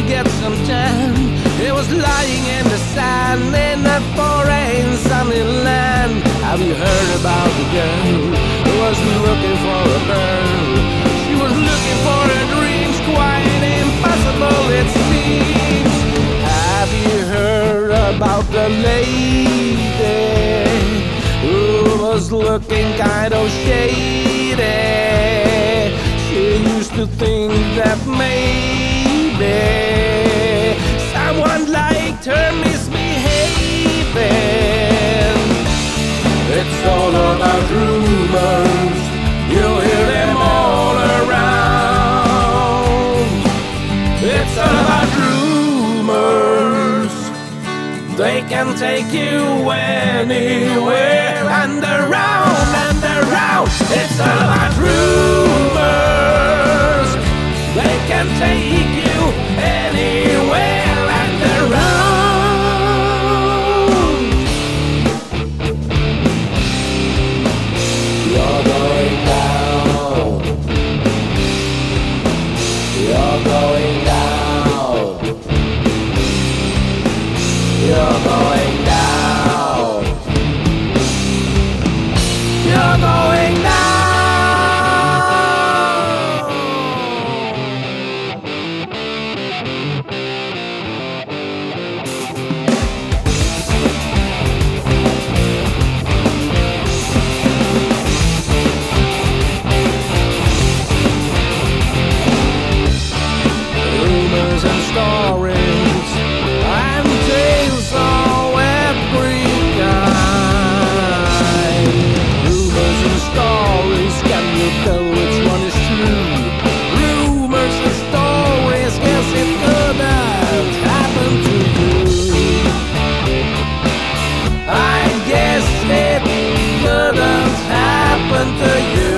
get some tan. He was lying in the sand in a foreign sunny land. Have you heard about the girl who was looking for a girl? She was looking for her dreams, quite impossible it seems. Have you heard about the lady who was looking kind of shady? She used to think that maybe someone liked her misbehaving. It's all about rumors, you'll hear them all around. It's all about rumors, they can take you anywhere and around and around. It's all about rumors, they can take you anywhere and around. You're going down. You're going down. You're going down. You're going down. Rumors and stories and tales of every kind. Rumors and stories, can you tell which one is true? Rumors and stories, guess it could have happened to you. I guess it could have happened to you.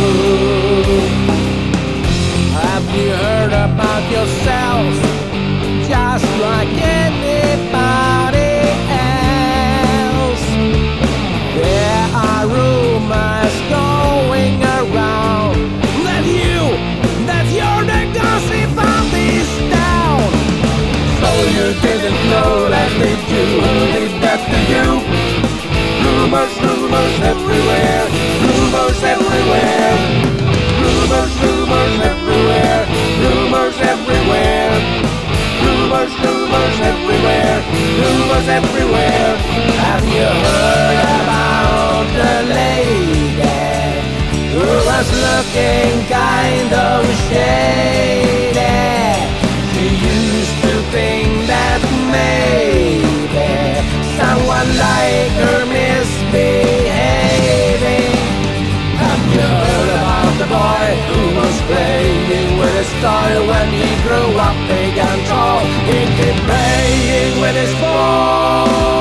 Have you heard about yourself? Just like anybody else, there are rumors going around that you're the gossip of this town. So you didn't know that, did you? Who did that to you? Rumors, rumors everywhere. Rumors everywhere. Rumors, rumors everywhere. Rumors everywhere. Rumors, rumors everywhere. Rumors everywhere. Have you heard about the lady who was looking kind of shady? She used to think that maybe someone like her misbehaving. Have you heard about the boy who was playing with his toy? When he grew up big and tall, he kept playing with his ball.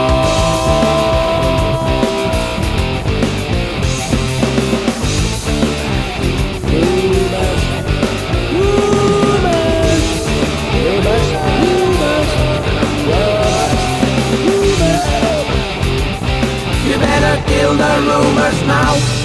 Rumors, rumors, rumors, rumors, rumors. You better kill the rumors now.